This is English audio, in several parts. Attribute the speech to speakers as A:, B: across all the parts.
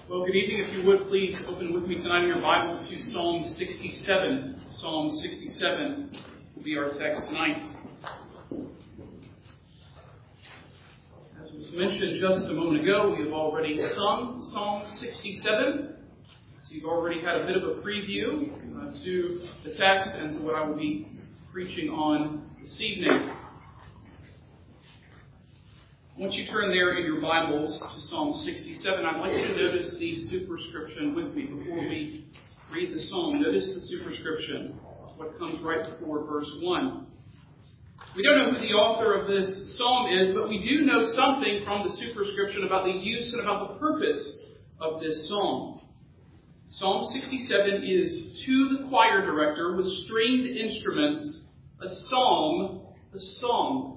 A: Well, good evening. If you would, please open with me tonight in your Bibles to Psalm 67. Psalm 67 will be our text tonight. As was mentioned just a moment ago, we have already sung Psalm 67. So you've already had a bit of a preview to the text and to what I will be preaching on this evening. Once you turn there in your Bibles to Psalm 67, I'd like you to notice the superscription with me before we read the psalm. Notice the superscription, what comes right before verse 1. We don't know who the author of this psalm is, but we do know something from the superscription about the use and about the purpose of this psalm. Psalm 67 is to the choir director with stringed instruments, a psalm, a song.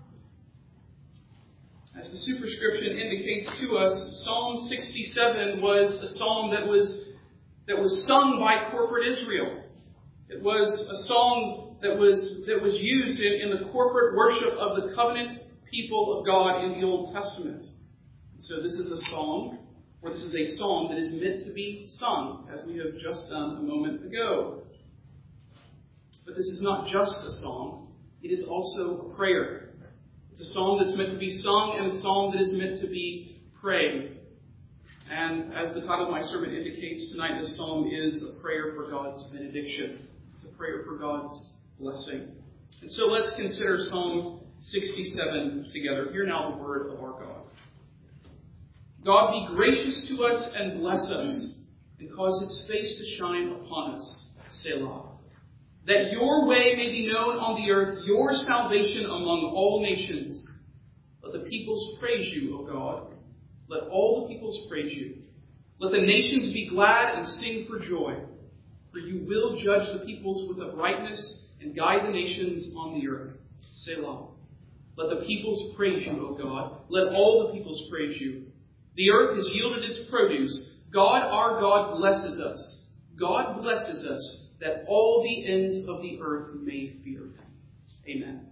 A: As the superscription indicates to us, Psalm 67 was a psalm that was sung by corporate Israel. It was a song that was used in the corporate worship of the covenant people of God in the Old Testament. So this is a psalm, or this is a psalm that is meant to be sung, as we have just done a moment ago. But this is not just a song, it is also a prayer. It's a psalm that's meant to be sung and a psalm that is meant to be prayed. And as the title of my sermon indicates tonight, this psalm is a prayer for God's benediction. It's a prayer for God's blessing. And so let's consider Psalm 67 together. Hear now the word of our God. God be gracious to us and bless us, and cause his face to shine upon us. Selah. That your way may be known on the earth, your salvation among all nations. Let the peoples praise you, O God. Let all the peoples praise you. Let the nations be glad and sing for joy. For you will judge the peoples with uprightness and guide the nations on the earth. Selah. Let the peoples praise you, O God. Let all the peoples praise you. The earth has yielded its produce. God, our God, blesses us. God blesses us, that all the ends of the earth may fear him. Amen.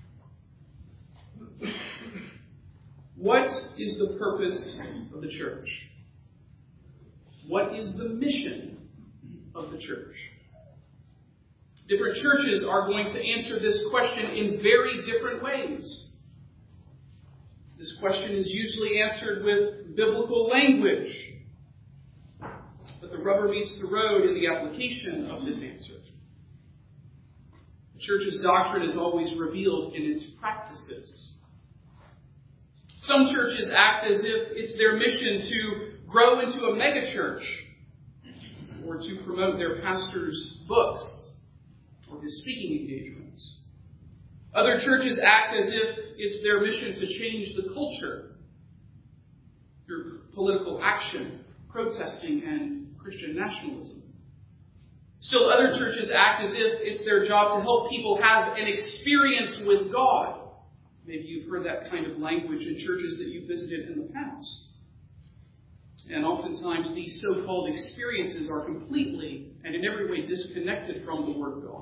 A: What is the purpose of the church? What is the mission of the church? Different churches are going to answer this question in very different ways. This question is usually answered with biblical language. But the rubber meets the road in the application of this answer. The church's doctrine is always revealed in its practices. Some churches act as if it's their mission to grow into a megachurch, or to promote their pastor's books or his speaking engagements. Other churches act as if it's their mission to change the culture through political action, protesting, and Christian nationalism. Still, other churches act as if it's their job to help people have an experience with God. Maybe you've heard that kind of language in churches that you visited in the past. And oftentimes these so-called experiences are completely and in every way disconnected from the Word of God.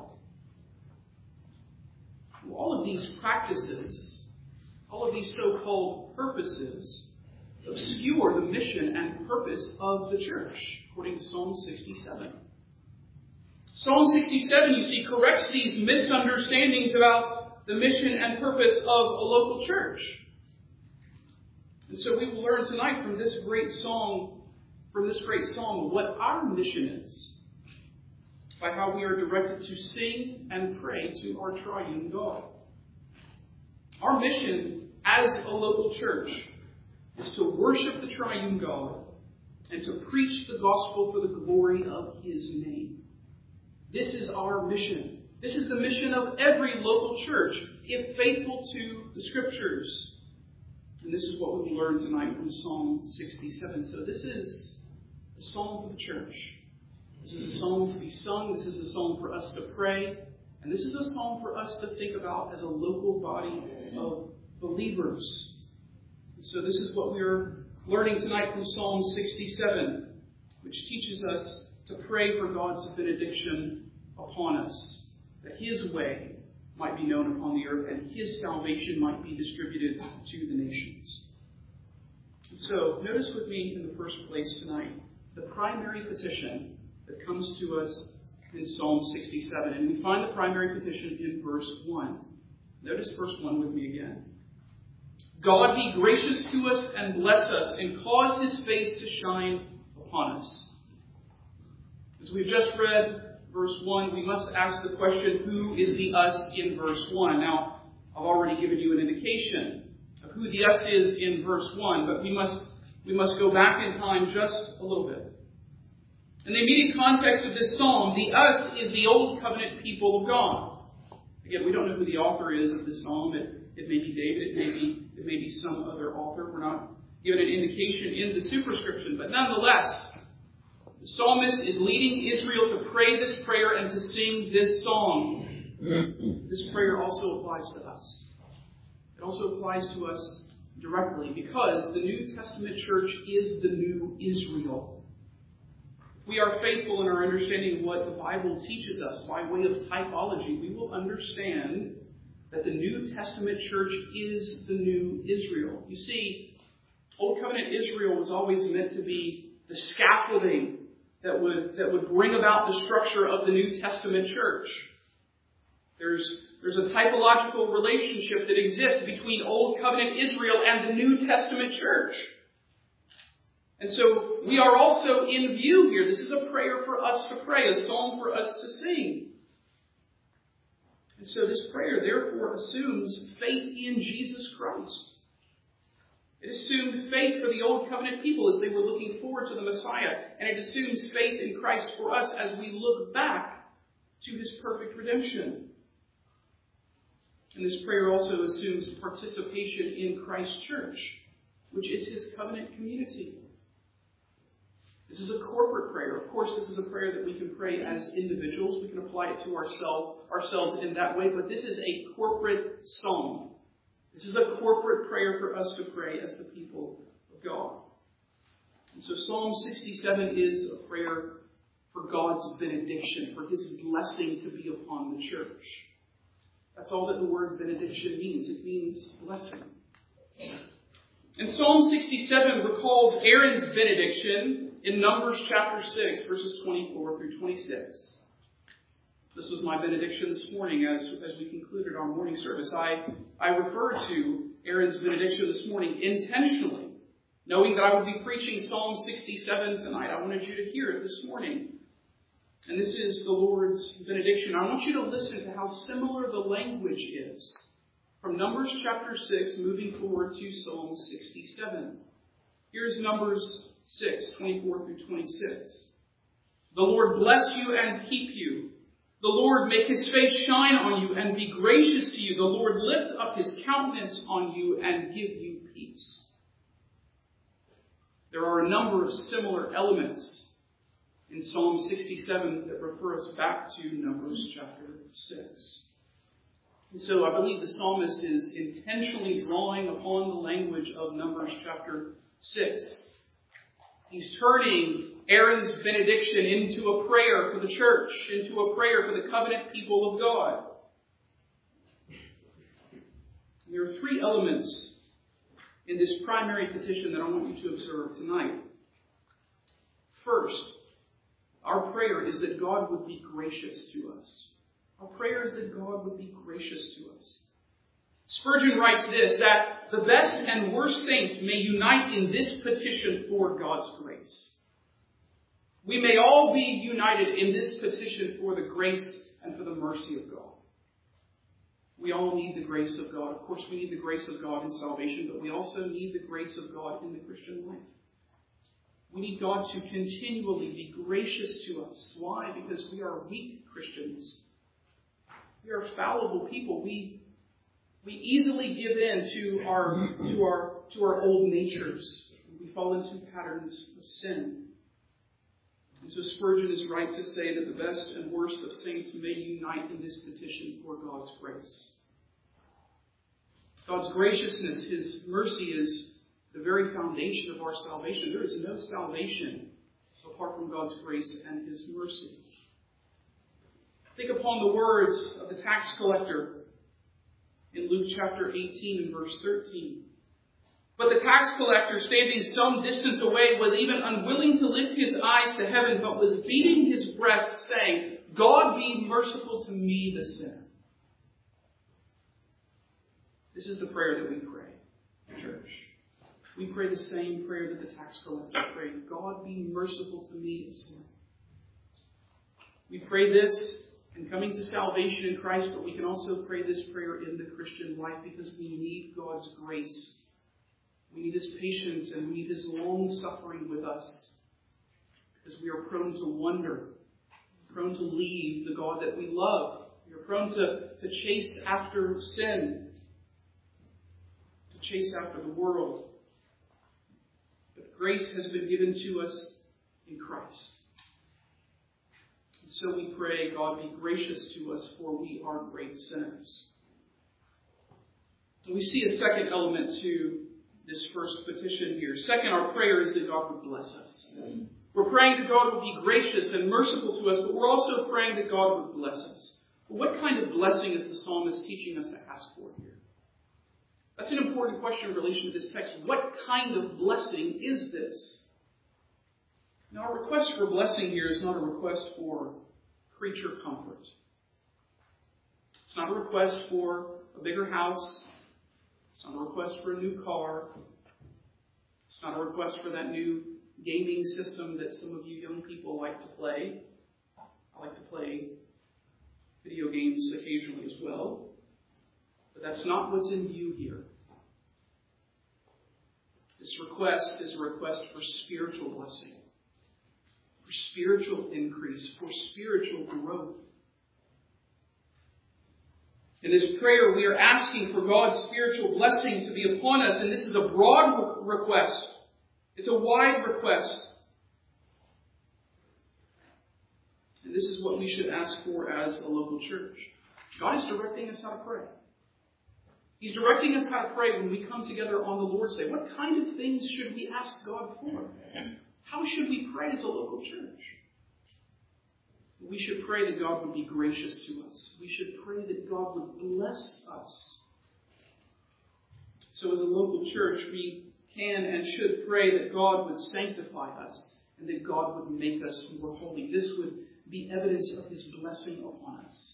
A: All of these practices, all of these so-called purposes, obscure the mission and purpose of the church, according to Psalm 67. Psalm 67, you see, corrects these misunderstandings about the mission and purpose of a local church. And so we will learn tonight from this great song, what our mission is, by how we are directed to sing and pray to our triune God. Our mission as a local church is to worship the triune God and to preach the gospel for the glory of his name. This is our mission. This is the mission of every local church, if faithful to the Scriptures. And this is what we will learn tonight from Psalm 67. So this is a psalm for the church. This is a psalm to be sung. This is a psalm for us to pray. And this is a psalm for us to think about as a local body of believers. So this is what we're learning tonight from Psalm 67, which teaches us to pray for God's benediction upon us, that his way might be known upon the earth and his salvation might be distributed to the nations. So, notice with me in the first place tonight, the primary petition that comes to us in Psalm 67. And we find the primary petition in verse 1. Notice verse 1 with me again. God be gracious to us and bless us and cause his face to shine upon us. As we've just read verse 1, we must ask the question, who is the us in verse 1? Now, I've already given you an indication of who the us is in verse 1, but we must go back in time just a little bit. In the immediate context of this psalm, the us is the Old Covenant people of God. Again, we don't know who the author is of this psalm. It may be David, it may be some other author. We're not given an indication in the superscription, but nonetheless, the psalmist is leading Israel to pray this prayer and to sing this song. This prayer also applies to us. It also applies to us directly because the New Testament church is the new Israel. If we are faithful in our understanding of what the Bible teaches us by way of typology, we will understand that the New Testament church is the new Israel. You see, Old Covenant Israel was always meant to be the scaffolding that would bring about the structure of the New Testament church. There's a typological relationship that exists between Old Covenant Israel and the New Testament church. And so we are also in view here. This is a prayer for us to pray, a psalm for us to sing. And so this prayer therefore assumes faith in Jesus Christ. It assumed faith for the Old Covenant people as they were looking forward to the Messiah. And it assumes faith in Christ for us as we look back to his perfect redemption. And this prayer also assumes participation in Christ's church, which is his covenant community. This is a corporate prayer. Of course, this is a prayer that we can pray as individuals. We can apply it to ourselves in that way. But this is a corporate psalm. This is a corporate prayer for us to pray as the people of God. And so Psalm 67 is a prayer for God's benediction, for his blessing to be upon the church. That's all that the word benediction means. It means blessing. And Psalm 67 recalls Aaron's benediction in Numbers chapter 6, verses 24 through 26. This was my benediction this morning as we concluded our morning service. I referred to Aaron's benediction this morning intentionally, knowing that I would be preaching Psalm 67 tonight. I wanted you to hear it this morning. And this is the Lord's benediction. I want you to listen to how similar the language is from Numbers chapter 6, moving forward to Psalm 67. Here's Numbers 6, 24 through 26. The Lord bless you and keep you. The Lord make his face shine on you and be gracious to you. The Lord lift up his countenance on you and give you peace. There are a number of similar elements in Psalm 67 that refer us back to Numbers chapter 6. And so I believe the psalmist is intentionally drawing upon the language of Numbers chapter 6. He's turning Aaron's benediction into a prayer for the church, into a prayer for the covenant people of God. There are three elements in this primary petition that I want you to observe tonight. First, our prayer is that God would be gracious to us. Our prayer is that God would be gracious to us. Spurgeon writes this, that the best and worst saints may unite in this petition for God's grace. We may all be united in this petition for the grace and for the mercy of God. We all need the grace of God. Of course, we need the grace of God in salvation, but we also need the grace of God in the Christian life. We need God to continually be gracious to us. Why? Because we are weak Christians. We are fallible people. We easily give in to our old natures. We fall into patterns of sin. And so Spurgeon is right to say that the best and worst of saints may unite in this petition for God's grace. God's graciousness, his mercy is the very foundation of our salvation. There is no salvation apart from God's grace and his mercy. Think upon the words of the tax collector in Luke chapter 18 and verse 13. But the tax collector, standing some distance away, was even unwilling to lift his eyes to heaven, but was beating his breast, saying, God be merciful to me, the sinner. This is the prayer that we pray, church. We pray the same prayer that the tax collector prayed. God be merciful to me, the sinner. We pray this in coming to salvation in Christ, but we can also pray this prayer in the Christian life because we need God's grace. We need His patience and we need His long suffering with us because we are prone to wander, prone to leave the God that we love. We are prone to chase after sin, to chase after the world. But grace has been given to us in Christ. And so we pray, God be gracious to us, for we are great sinners. And we see a second element to this first petition here. Second, our prayer is that God would bless us. We're praying that God would be gracious and merciful to us, but we're also praying that God would bless us. Well, what kind of blessing is the psalmist teaching us to ask for here? That's an important question in relation to this text. What kind of blessing is this? Now, our request for blessing here is not a request for creature comfort. It's not a request for a bigger house. It's not a request for a new car. It's not a request for that new gaming system that some of you young people like to play. I like to play video games occasionally as well. But that's not what's in view here. This request is a request for spiritual blessing, for spiritual increase, for spiritual growth. In this prayer, we are asking for God's spiritual blessing to be upon us, and this is a broad request. It's a wide request. And this is what we should ask for as a local church. God is directing us how to pray. He's directing us how to pray when we come together on the Lord's Day. What kind of things should we ask God for? How should we pray as a local church? We should pray that God would be gracious to us. We should pray that God would bless us. So as a local church, we can and should pray that God would sanctify us and that God would make us more holy. This would be evidence of His blessing upon us.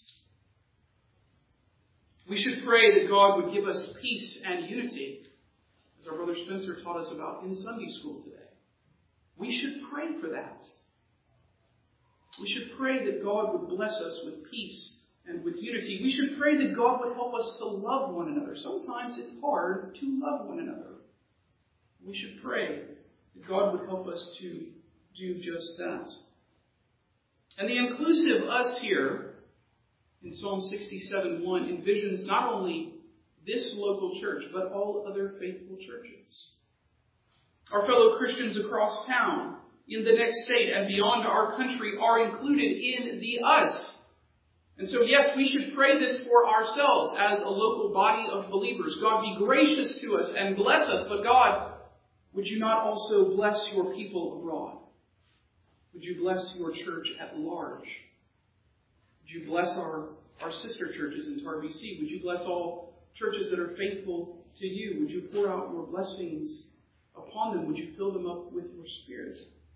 A: We should pray that God would give us peace and unity, as our brother Spencer taught us about in Sunday school today. We should pray for that. We should pray that God would bless us with peace and with unity. We should pray that God would help us to love one another. Sometimes it's hard to love one another. We should pray that God would help us to do just that. And the inclusive us here in Psalm 67:1 envisions not only this local church, but all other faithful churches. Our fellow Christians across town, in the next state, and beyond our country are included in the us. And so, yes, we should pray this for ourselves as a local body of believers. God, be gracious to us and bless us. But God, would you not also bless your people abroad? Would you bless your church at large? Would you bless our sister churches in TARBC? Would you bless all churches that are faithful to you? Would you pour out your blessings upon them? Would you fill them up with your Spirit?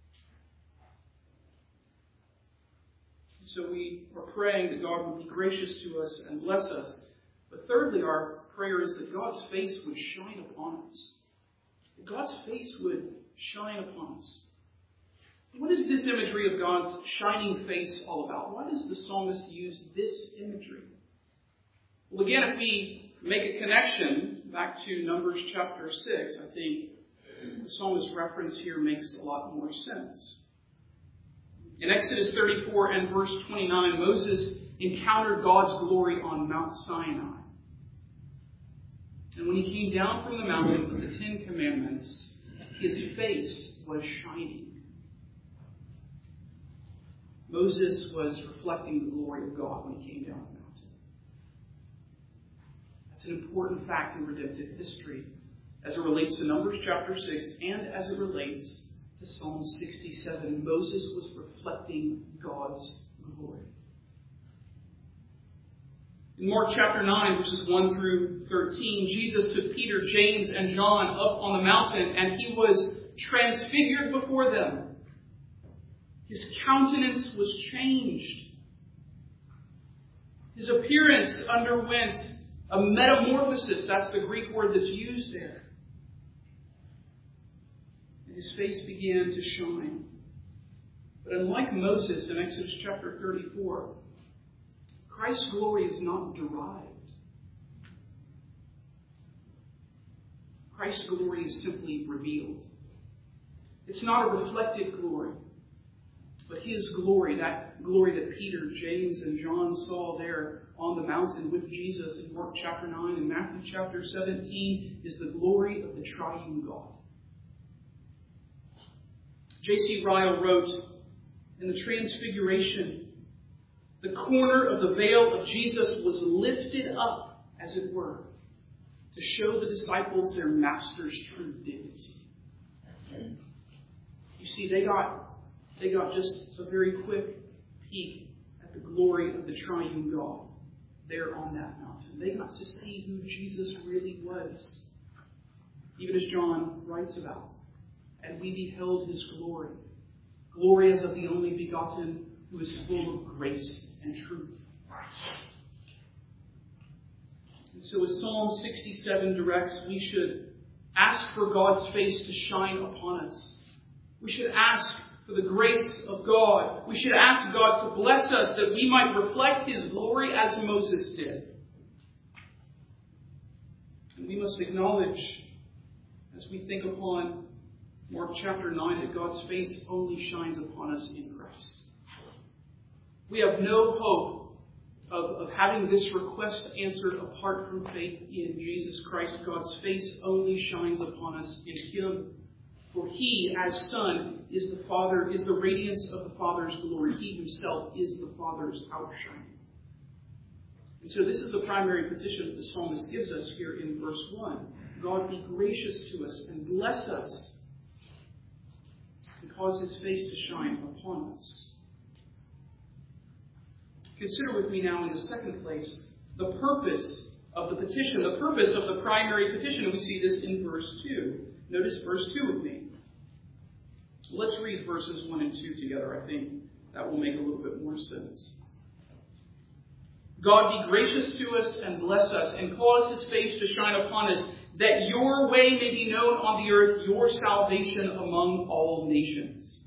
A: So we are praying that God would be gracious to us and bless us. But thirdly, our prayer is that God's face would shine upon us. That God's face would shine upon us. What is this imagery of God's shining face all about? Why does the psalmist use this imagery? Well, again, if we make a connection back to Numbers chapter 6, I think the psalmist's reference here makes a lot more sense. In Exodus 34 and verse 29, Moses encountered God's glory on Mount Sinai. And when he came down from the mountain with the 10 Commandments, his face was shining. Moses was reflecting the glory of God when he came down the mountain. That's an important fact in redemptive history as it relates to Numbers chapter 6 and as it relates to Psalm 67. Moses was reflecting God's glory. In Mark chapter 9, verses 1 through 13, Jesus took Peter, James, and John up on the mountain, and he was transfigured before them. His countenance was changed. His appearance underwent a metamorphosis. That's the Greek word that's used there. And his face began to shine. But unlike Moses in Exodus chapter 34, Christ's glory is not derived. Christ's glory is simply revealed. It's not a reflected glory, but his glory, that glory that Peter, James, and John saw there on the mountain with Jesus in Mark chapter 9 and Matthew chapter 17, is the glory of the triune God. J.C. Ryle wrote, in the Transfiguration, the corner of the veil of Jesus was lifted up, as it were, to show the disciples their master's true dignity. You see, they got just a very quick peek at the glory of the triune God there on that mountain. They got to see who Jesus really was, even as John writes about. And we beheld his glory, glory as of the only begotten, who is full of grace and truth. And so as Psalm 67 directs, we should ask for God's face to shine upon us. We should ask for the grace of God. We should ask God to bless us that we might reflect his glory as Moses did. And we must acknowledge, as we think upon Mark chapter 9, that God's face only shines upon us in Christ. We have no hope of having this request answered apart from faith in Jesus Christ. God's face only shines upon us in him. For he, as Son, is the radiance of the Father's glory. He himself is the Father's outshining. And so this is the primary petition that the psalmist gives us here in verse 1. God, be gracious to us and bless us and cause his face to shine upon us. Consider with me now in the second place the purpose of the petition, the purpose of the primary petition. And we see this in verse 2. Notice verse 2 with me. Let's read verses 1 and 2 together. I think that will make a little bit more sense. God, be gracious to us and bless us and cause his face to shine upon us, that your way may be known on the earth, your salvation among all nations.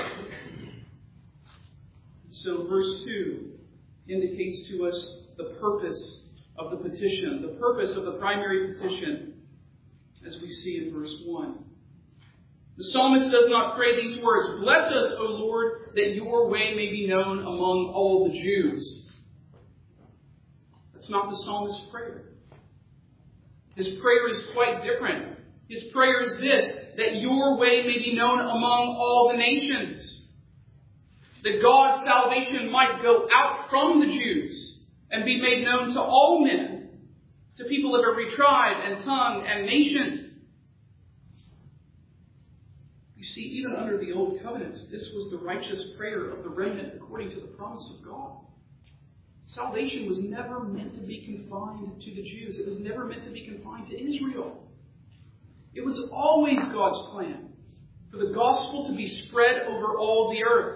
A: So verse 2 indicates to us the purpose of the petition, the purpose of the primary petition, as we see in verse 1. The psalmist does not pray these words, bless us, O Lord, that your way may be known among all the Jews. That's not the psalmist's prayer. His prayer is quite different. His prayer is this, that your way may be known among all the nations. That God's salvation might go out from the Jews and be made known to all men, to people of every tribe and tongue and nation. You see, even under the Old Covenant, this was the righteous prayer of the remnant according to the promise of God. Salvation was never meant to be confined to the Jews. It was never meant to be confined to Israel. It was always God's plan for the gospel to be spread over all the earth.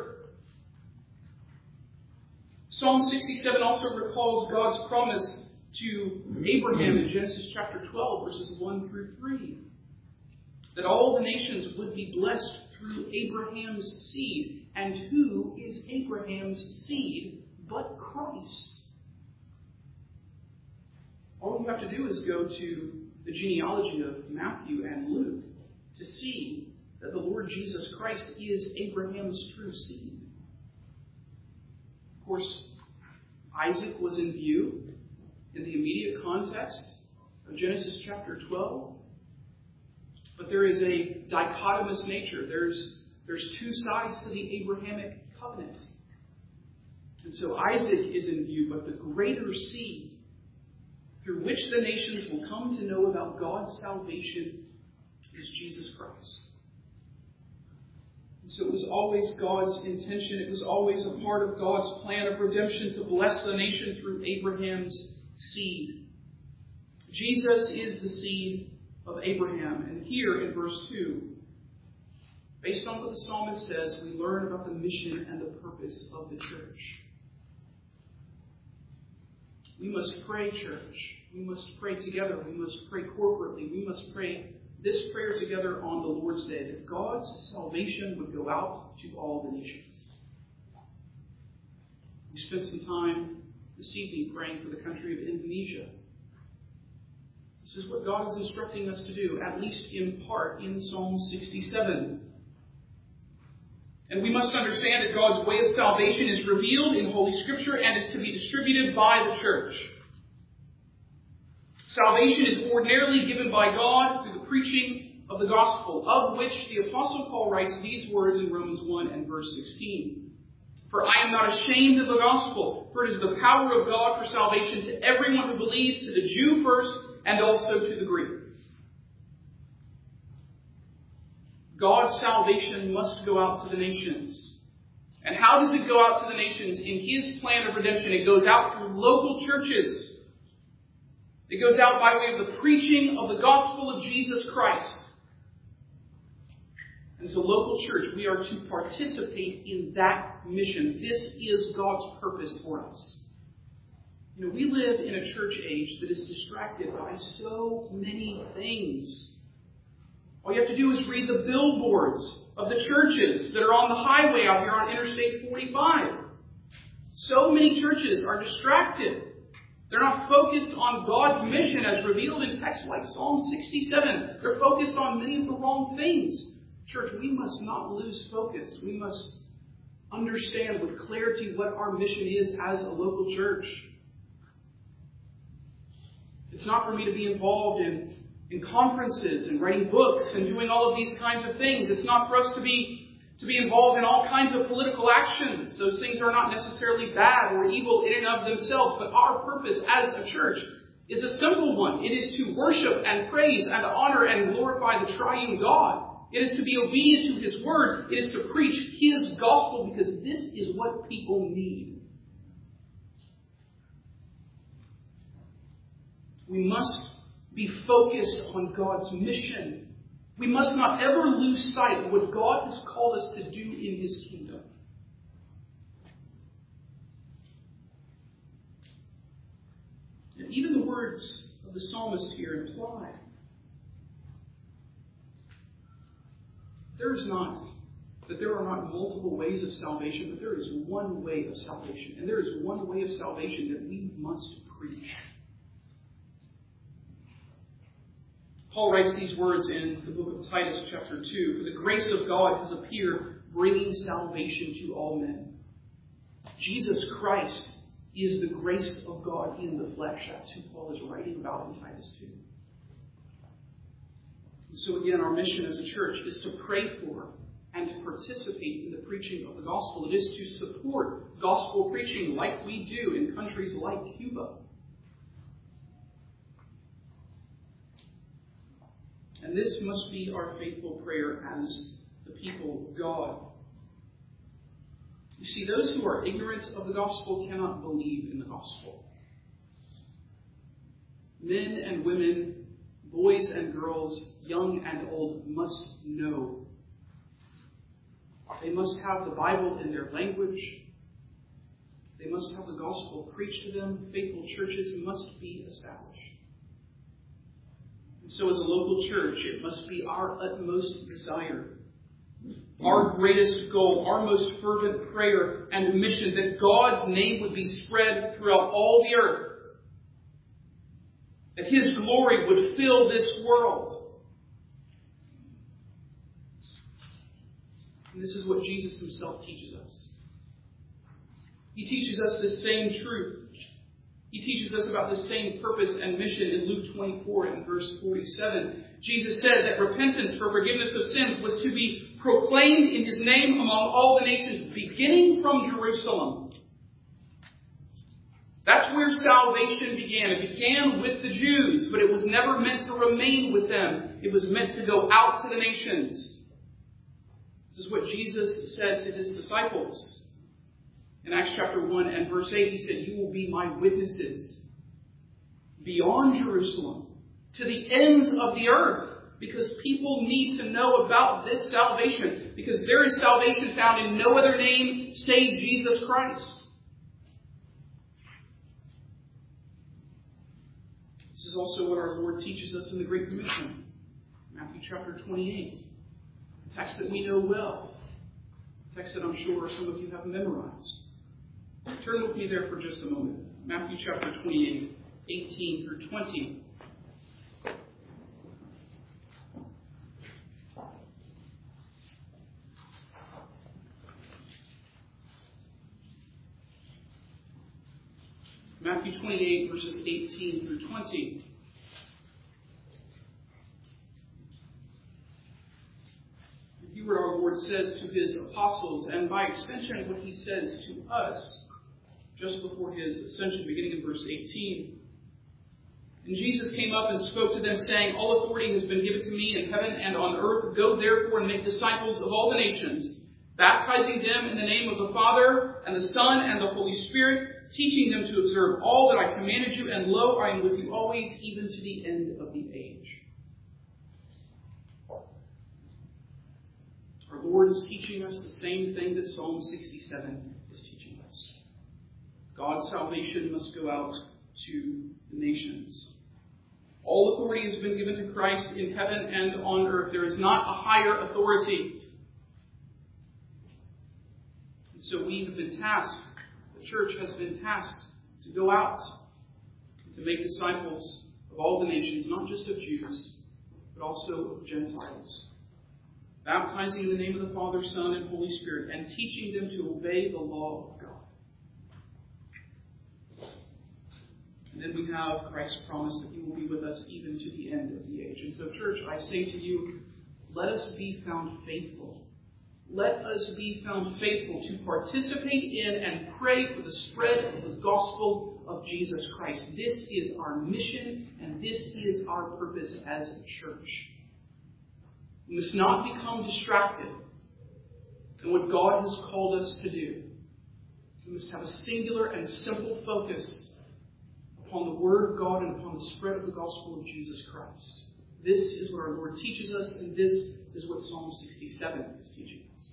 A: Psalm 67 also recalls God's promise to Abraham in Genesis chapter 12, verses 1 through 3. That all the nations would be blessed through Abraham's seed. And who is Abraham's seed but Christ? All you have to do is go to the genealogy of Matthew and Luke to see that the Lord Jesus Christ is Abraham's true seed. Of course, Isaac was in view in the immediate context of Genesis chapter 12. But there is a dichotomous nature. There's two sides to the Abrahamic covenant. And so Isaac is in view, but the greater seed through which the nations will come to know about God's salvation is Jesus Christ. And so it was always God's intention. It was always a part of God's plan of redemption to bless the nation through Abraham's seed. Jesus is the seed of Abraham. And here in verse 2, based on what the psalmist says, we learn about the mission and the purpose of the church. We must pray, church. We must pray together. We must pray corporately. We must pray this prayer together on the Lord's Day, that God's salvation would go out to all the nations. We spent some time this evening praying for the country of Indonesia. This is what God is instructing us to do, at least in part, in Psalm 67. And we must understand that God's way of salvation is revealed in Holy Scripture and is to be distributed by the church. Salvation is ordinarily given by God through the preaching of the gospel, of which the Apostle Paul writes these words in Romans 1 and verse 16. For I am not ashamed of the gospel, for it is the power of God for salvation to everyone who believes, to the Jew first, and also to the Greek. God's salvation must go out to the nations. And how does it go out to the nations? In His plan of redemption, it goes out through local churches. It goes out by way of the preaching of the gospel of Jesus Christ. And as a local church, we are to participate in that mission. This is God's purpose for us. You know, we live in a church age that is distracted by so many things. All you have to do is read the billboards of the churches that are on the highway out here on Interstate 45. So many churches are distracted. They're not focused on God's mission as revealed in texts like Psalm 67. They're focused on many of the wrong things. Church, we must not lose focus. We must understand with clarity what our mission is as a local church. It's not for me to be involved in conferences and writing books and doing all of these kinds of things. It's not for us to be involved in all kinds of political actions. Those things are not necessarily bad or evil in and of themselves, but our purpose as a church is a simple one. It is to worship and praise and honor and glorify the triune God. It is to be obedient to His word. It is to preach His gospel, because this is what people need. We must be focused on God's mission. We must not ever lose sight of what God has called us to do in His kingdom. And even the words of the psalmist here imply there are not multiple ways of salvation, but there is one way of salvation. And there is one way of salvation that we must preach. Paul writes these words in the book of Titus, chapter 2. For the grace of God has appeared, bringing salvation to all men. Jesus Christ is the grace of God in the flesh. That's who Paul is writing about in Titus 2. And so again, our mission as a church is to pray for and to participate in the preaching of the gospel. It is to support gospel preaching like we do in countries like Cuba. And this must be our faithful prayer as the people of God. You see, those who are ignorant of the gospel cannot believe in the gospel. Men and women, boys and girls, young and old, must know. They must have the Bible in their language. They must have the gospel preached to them. Faithful churches must be established. And so as a local church, it must be our utmost desire, our greatest goal, our most fervent prayer and mission that God's name would be spread throughout all the earth. That His glory would fill this world. And this is what Jesus Himself teaches us. He teaches us the same truth. He teaches us about the same purpose and mission in Luke 24 and verse 47. Jesus said that repentance for forgiveness of sins was to be proclaimed in His name among all the nations, beginning from Jerusalem. That's where salvation began. It began with the Jews, but it was never meant to remain with them. It was meant to go out to the nations. This is what Jesus said to His disciples. In Acts chapter 1 and verse 8, He said, "You will be my witnesses beyond Jerusalem, to the ends of the earth, because people need to know about this salvation, because there is salvation found in no other name save Jesus Christ. This is also what our Lord teaches us in the Great Commission, Matthew chapter 28, a text that we know well, a text that I'm sure some of you have memorized. Turn with me there for just a moment. Matthew chapter 28, 18 through 20. Matthew 28, verses 18 through 20. Hear what our Lord says to his apostles, and by extension what he says to us just before his ascension, beginning in verse 18. And Jesus came up and spoke to them, saying, All authority has been given to me in heaven and on earth. Go therefore and make disciples of all the nations, baptizing them in the name of the Father and the Son and the Holy Spirit, teaching them to observe all that I commanded you, and lo, I am with you always, even to the end of the age. Our Lord is teaching us the same thing that Psalm 67 is teaching us. God's salvation must go out to the nations. All authority has been given to Christ in heaven and on earth. There is not a higher authority. And so we have been tasked, the church has been tasked to go out and to make disciples of all the nations, not just of Jews, but also of Gentiles, baptizing in the name of the Father, Son, and Holy Spirit, and teaching them to obey the law of God. And then we have Christ's promise that he will be with us even to the end of the age. And so, church, I say to you, let us be found faithful. Let us be found faithful to participate in and pray for the spread of the gospel of Jesus Christ. This is our mission, and this is our purpose as a church. We must not become distracted in what God has called us to do. We must have a singular and simple focus upon the Word of God and upon the spread of the gospel of Jesus Christ. This is what our Lord teaches us, and this is what Psalm 67 is teaching us.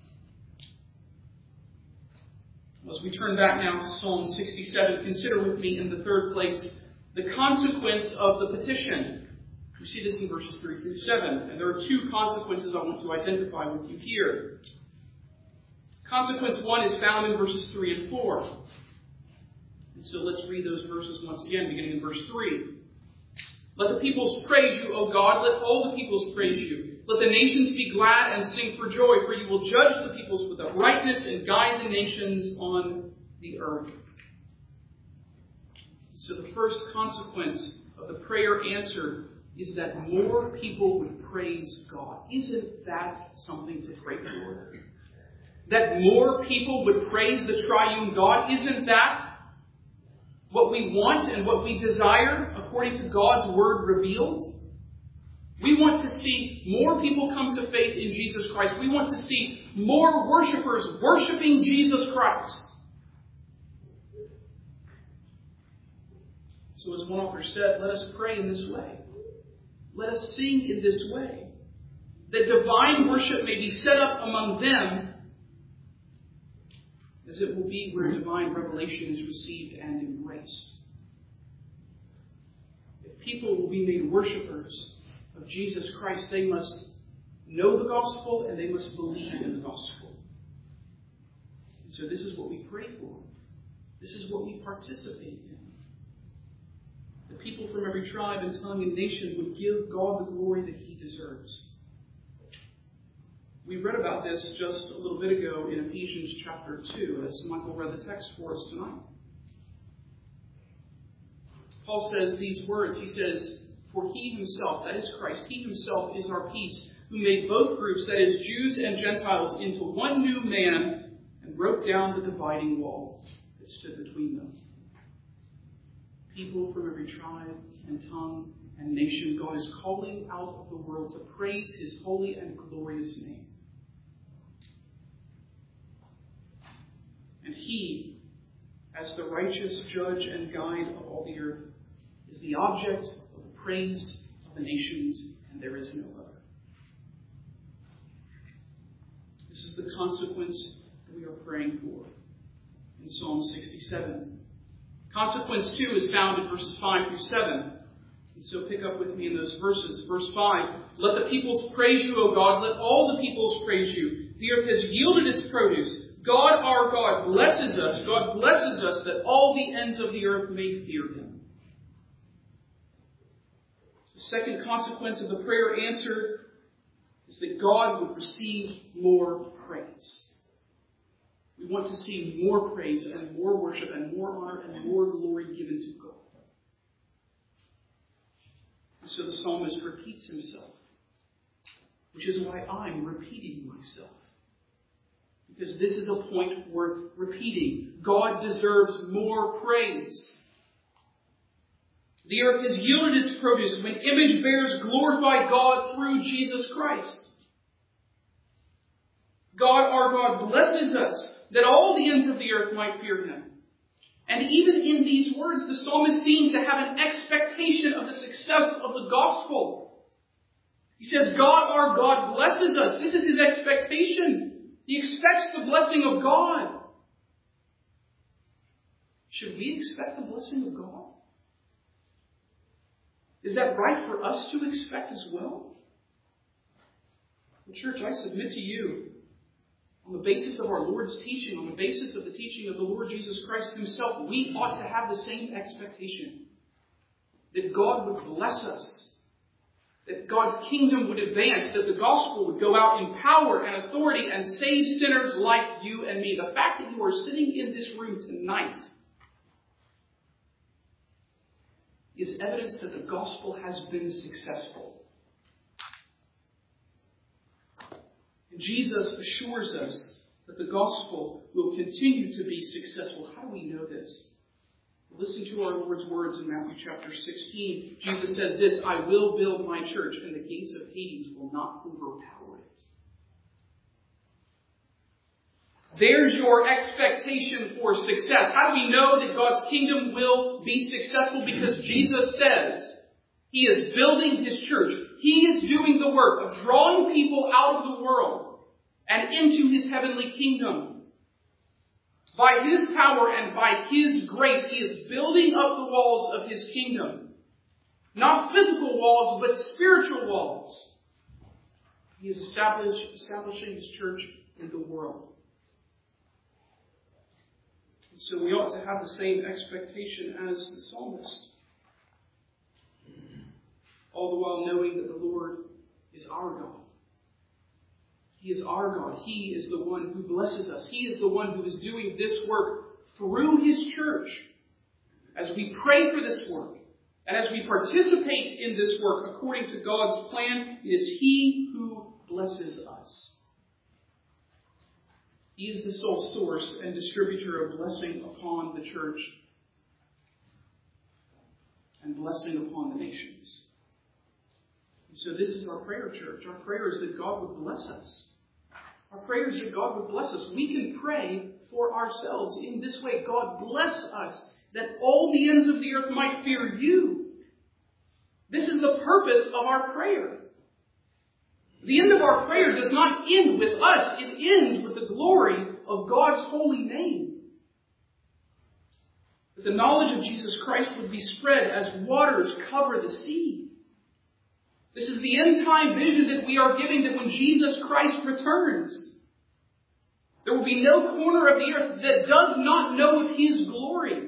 A: As we turn back now to Psalm 67, consider with me in the third place the consequence of the petition. We see this in verses 3 through 7, and there are two consequences I want to identify with you here. Consequence 1 is found in verses 3 and 4. And so let's read those verses once again, beginning in verse 3. Let the peoples praise you, O God. Let all the peoples praise you. Let the nations be glad and sing for joy, for you will judge the peoples with uprightness and guide the nations on the earth. So the first consequence of the prayer answered is that more people would praise God. Isn't that something to pray for? That more people would praise the triune God. Isn't that what we want and what we desire according to God's word revealed? We want to see more people come to faith in Jesus Christ. We want to see more worshipers worshiping Jesus Christ. So as one author said, let us pray in this way. Let us sing in this way. That divine worship may be set up among them, as it will be where divine revelation is received and embraced. If people will be made worshipers of Jesus Christ, they must know the gospel and they must believe in the gospel. And so this is what we pray for. This is what we participate in. The people from every tribe and tongue and nation would give God the glory that he deserves. We read about this just a little bit ago in Ephesians chapter 2, as Michael read the text for us tonight. Paul says these words. He says, for he himself, that is Christ, he himself is our peace, who made both groups, that is Jews and Gentiles, into one new man and broke down the dividing wall that stood between them. People from every tribe and tongue and nation, God is calling out of the world to praise his holy and glorious name. And he, as the righteous judge and guide of all the earth, is the object of the praise of the nations, and there is no other. This is the consequence that we are praying for in Psalm 67. Consequence 2 is found in verses 5 through 7. And so pick up with me in those verses. Verse 5, let the peoples praise you, O God. Let all the peoples praise you. The earth has yielded its produce. God, our God, blesses us. God blesses us that all the ends of the earth may fear him. The second consequence of the prayer answered is that God would receive more praise. We want to see more praise and more worship and more honor and more glory given to God. And so the psalmist repeats himself, which is why I'm repeating myself. Because this is a point worth repeating. God deserves more praise. The earth has yielded its produce when image bearers glorify God through Jesus Christ. God, our God, blesses us that all the ends of the earth might fear him. And even in these words, the psalmist seems to have an expectation of the success of the gospel. He says, God, our God, blesses us. This is his expectation. He expects the blessing of God. Should we expect the blessing of God? Is that right for us to expect as well? Well, church, I submit to you, on the basis of our Lord's teaching, on the basis of the teaching of the Lord Jesus Christ himself, we ought to have the same expectation. That God would bless us. That God's kingdom would advance. That the gospel would go out in power and authority and save sinners like you and me. The fact that you are sitting in this room tonight is evidence that the gospel has been successful. And Jesus assures us that the gospel will continue to be successful. How do we know this? Listen to our Lord's words in Matthew chapter 16. Jesus says this, I will build my church, and the gates of Hades will not overpower it. There's your expectation for success. How do we know that God's kingdom will be successful? Because Jesus says he is building his church. He is doing the work of drawing people out of the world and into his heavenly kingdom. By his power and by his grace, he is building up the walls of his kingdom. Not physical walls, but spiritual walls. He is establishing his church in the world. And so we ought to have the same expectation as the psalmist. All the while knowing that the Lord is our God. He is our God. He is the one who blesses us. He is the one who is doing this work through his church. As we pray for this work, and as we participate in this work according to God's plan, it is he who blesses us. He is the sole source and distributor of blessing upon the church and blessing upon the nations. And so this is our prayer, church. Our prayer is that God would bless us. Our prayer is that God would bless us. We can pray for ourselves in this way. God bless us, that all the ends of the earth might fear you. This is the purpose of our prayer. The end of our prayer does not end with us. It ends with the glory of God's holy name. That the knowledge of Jesus Christ would be spread as waters cover the sea. This is the end time vision that we are giving, that when Jesus Christ returns, there will be no corner of the earth that does not know of his glory.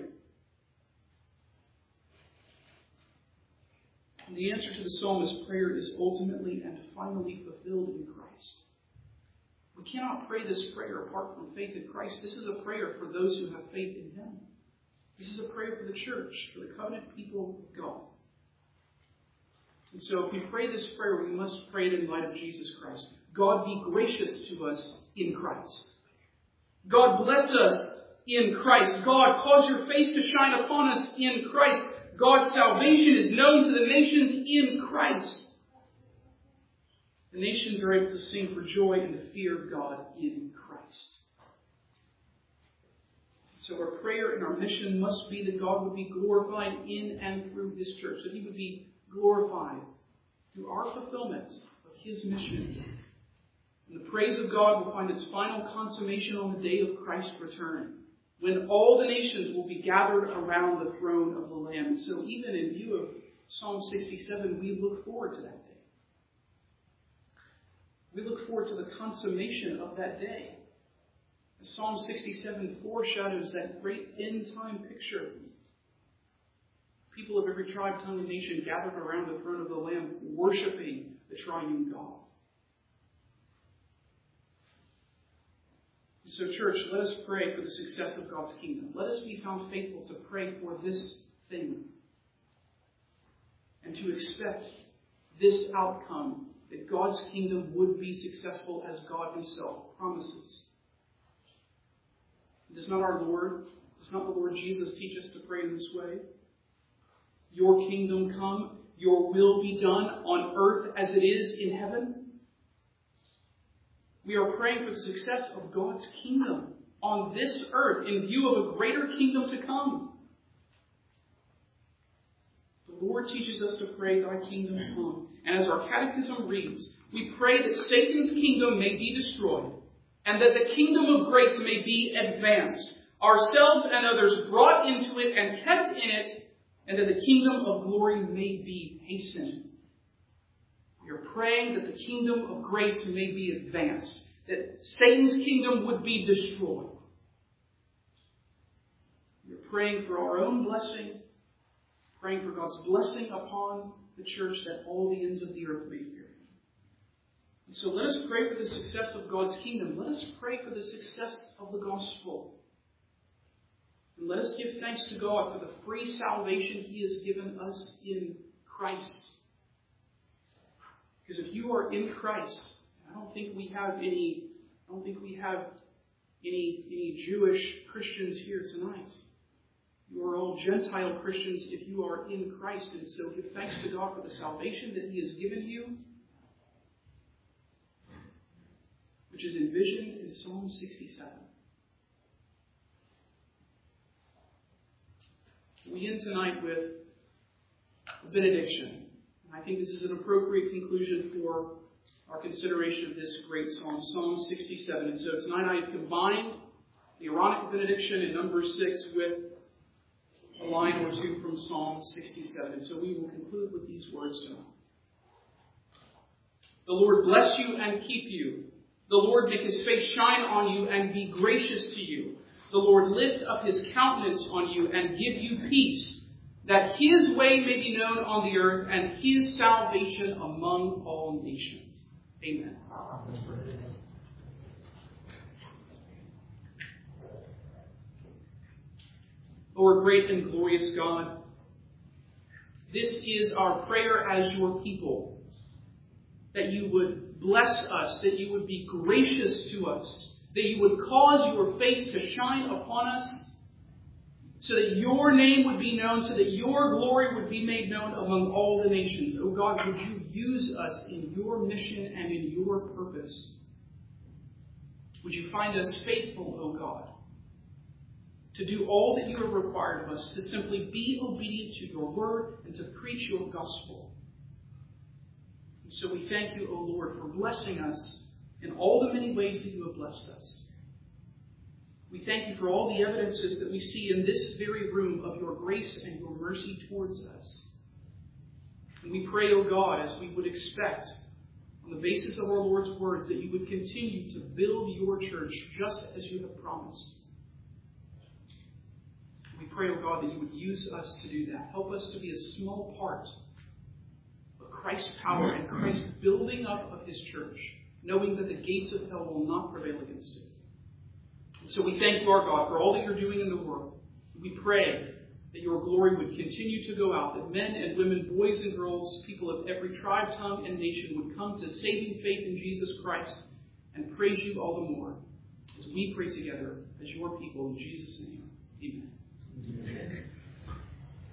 A: And the answer to the psalmist's prayer is ultimately and finally fulfilled in Christ. We cannot pray this prayer apart from faith in Christ. This is a prayer for those who have faith in him. This is a prayer for the church, for the covenant people of God. And so if we pray this prayer, we must pray it in light of Jesus Christ. God be gracious to us in Christ. God bless us in Christ. God cause your face to shine upon us in Christ. God's salvation is known to the nations in Christ. The nations are able to sing for joy and to fear God in Christ. So our prayer and our mission must be that God would be glorified in and through His church, that He would be glorified through our fulfillment of His mission. And the praise of God will find its final consummation on the day of Christ's return, when all the nations will be gathered around the throne of the Lamb. And so even in view of Psalm 67, we look forward to that day. We look forward to the consummation of that day. Psalm 67 foreshadows that great end-time picture. People of every tribe, tongue, and nation gathered around the throne of the Lamb, worshiping the triune God. And so, church, let us pray for the success of God's kingdom. Let us be found faithful to pray for this thing and to expect this outcome, that God's kingdom would be successful as God Himself promises. Does not our Lord, does not the Lord Jesus teach us to pray in this way? Your kingdom come, your will be done on earth as it is in heaven. We are praying for the success of God's kingdom on this earth in view of a greater kingdom to come. The Lord teaches us to pray, Thy kingdom come. And as our catechism reads, we pray that Satan's kingdom may be destroyed, and that the kingdom of grace may be advanced, ourselves and others brought into it and kept in it, and that the kingdom of glory may be hastened. We are praying that the kingdom of grace may be advanced, that Satan's kingdom would be destroyed. We are praying for our own blessing, praying for God's blessing upon the church, that all the ends of the earth may fear Him. And so let us pray for the success of God's kingdom. Let us pray for the success of the gospel. And let us give thanks to God for the free salvation He has given us in Christ. Because if you are in Christ, I don't think we have any Jewish Christians here tonight. You are all Gentile Christians if you are in Christ. And so give thanks to God for the salvation that He has given you, which is envisioned in Psalm 67. We end tonight with a benediction. I think this is an appropriate conclusion for our consideration of this great psalm, Psalm 67. And so tonight I have combined the Aaronic benediction in number 6 with a line or two from Psalm 67. So we will conclude with these words tonight. The Lord bless you and keep you. The Lord make His face shine on you and be gracious to you. The Lord lift up His countenance on you and give you peace, that His way may be known on the earth and His salvation among all nations. Amen. Lord, great and glorious God, this is our prayer as your people, that you would bless us, that you would be gracious to us, that you would cause your face to shine upon us, so that your name would be known, so that your glory would be made known among all the nations. Oh God, would you use us in your mission and in your purpose? Would you find us faithful, oh God, to do all that you have required of us, to simply be obedient to your word and to preach your gospel. And so we thank you, O Lord, for blessing us in all the many ways that you have blessed us. We thank you for all the evidences that we see in this very room of your grace and your mercy towards us. And we pray, O God, as we would expect, on the basis of our Lord's words, that you would continue to build your church just as you have promised. We pray, O God, that you would use us to do that. Help us to be a small part of Christ's power and Christ's building up of his church, knowing that the gates of hell will not prevail against it. And so we thank you, our God, for all that you're doing in the world. We pray that your glory would continue to go out, that men and women, boys and girls, people of every tribe, tongue, and nation would come to saving faith in Jesus Christ and praise you all the more as we pray together as your people in Jesus' name. Amen.